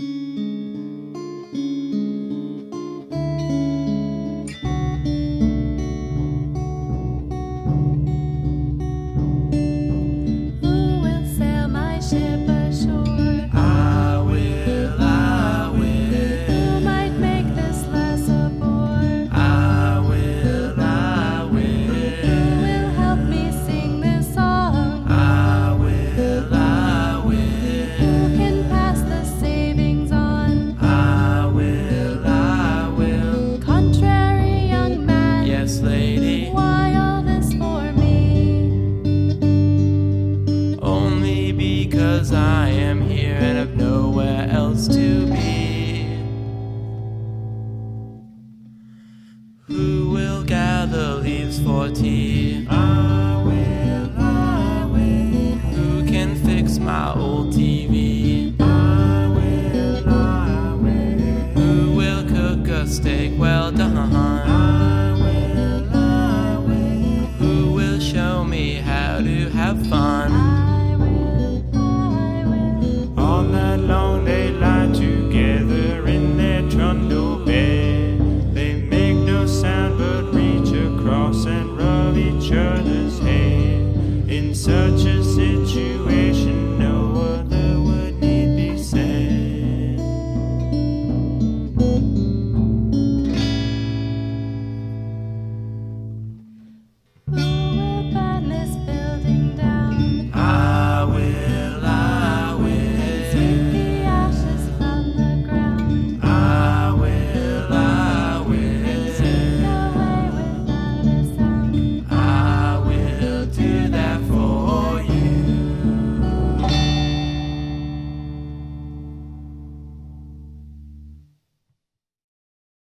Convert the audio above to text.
Lady, why all this for me? Only because I am here and have nowhere else to be. Who will gather leaves for tea?